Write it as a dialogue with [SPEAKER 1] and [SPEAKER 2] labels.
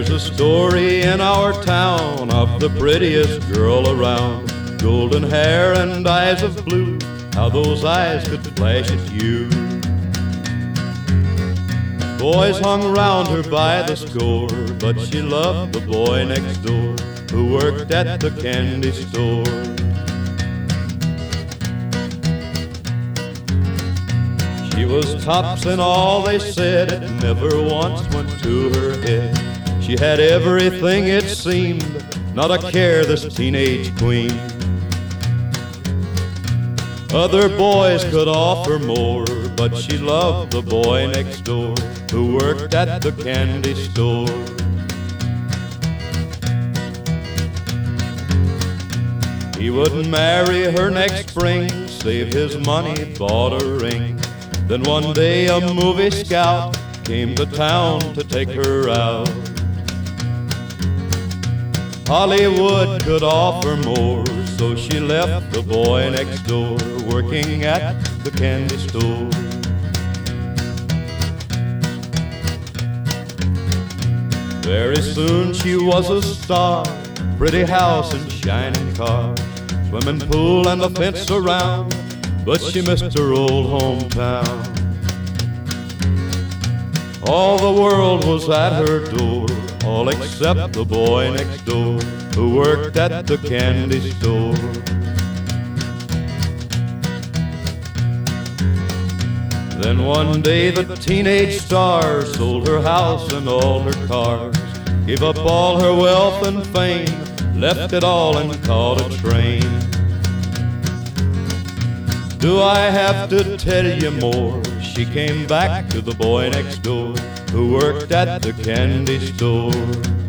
[SPEAKER 1] There's a story in our town of the prettiest girl around. Golden hair and eyes of blue, how those eyes could flash at you. Boys hung round her by the score, but she loved the boy next door who worked at the candy store. She was tops in all they said, it never once went to her head. She had everything it seemed, not a care, this teenage queen. Other boys could offer more, but she loved the boy next door who worked at the candy store. He wouldn't marry her next spring, save his money, bought a ring. Then one day a movie scout came to town to take her out. Hollywood could offer more, so she left the boy next door working at the candy store. Very soon she was a star, pretty house and shining car, swimming pool and a fence around, but she missed her old hometown. All the world was at her door, all except the boy next door who worked at the candy store. Then one day the teenage star sold her house and all her cars, gave up all her wealth and fame, left it all and caught a train. Do I have to tell you more? She came back to the boy next door who worked at the candy store.